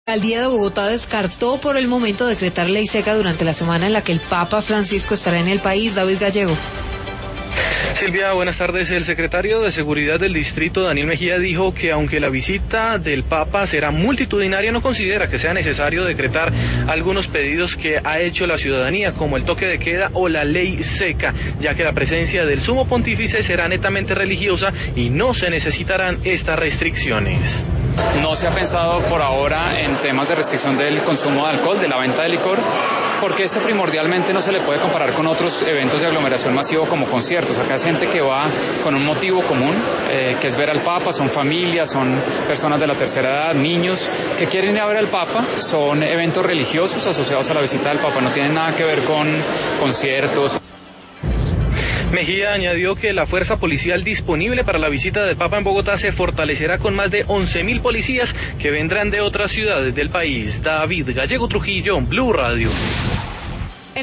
La alcaldía de Bogotá descartó por el momento decretar ley seca durante la semana en la que el Papa Francisco estará en el país. David Gallego. Silvia, buenas tardes. El secretario de Seguridad del Distrito, Daniel Mejía, dijo que aunque la visita del Papa será multitudinaria, no considera que sea necesario decretar algunos pedidos que ha hecho la ciudadanía, como el toque de queda o la ley seca, ya que la presencia del Sumo Pontífice será netamente religiosa y no se necesitarán estas restricciones. No se ha pensado por ahora en temas de restricción del consumo de alcohol, de la venta de licor, porque esto primordialmente no se le puede comparar con otros eventos de aglomeración masivo como conciertos. Acá es gente que va con un motivo común, que es ver al Papa, son familias, son personas de la tercera edad, niños, que quieren ir a ver al Papa, son eventos religiosos asociados a la visita del Papa, no tienen nada que ver con conciertos. Mejía añadió que la fuerza policial disponible para la visita del Papa en Bogotá se fortalecerá con más de 11.000 policías que vendrán de otras ciudades del país. David Gallego Trujillo, Blue Radio.